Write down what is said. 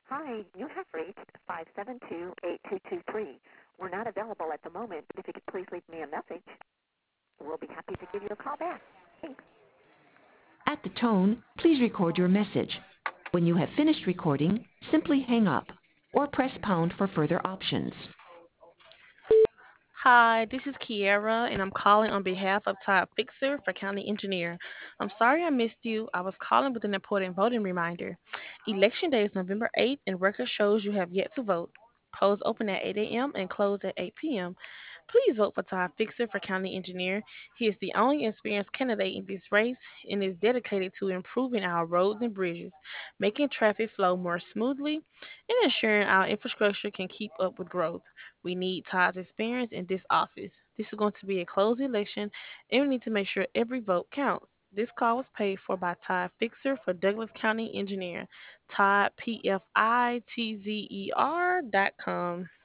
Hi, you have reached 572-8223. We're not available at the moment, but if you could please leave me a message, we'll be happy to give you a call back. Thanks. At the tone, please record your message. When you have finished recording, simply hang up or press pound for further options. Hi, this is Kiera, and I'm calling on behalf of Todd Fixer for County Engineer. I'm sorry I missed you. I was calling with an important voting reminder. Election day is November 8th, and record shows you have yet to vote. Polls open at 8 a.m. and close at 8 p.m. Please vote for Todd Fixer for County Engineer. He is the only experienced candidate in this race and is dedicated to improving our roads and bridges, making traffic flow more smoothly, and ensuring our infrastructure can keep up with growth. We need Todd's experience in this office. This is going to be a closed election, and we need to make sure every vote counts. This call was paid for by Todd Fixer for Douglas County Engineer. Todd, PFITZER.com.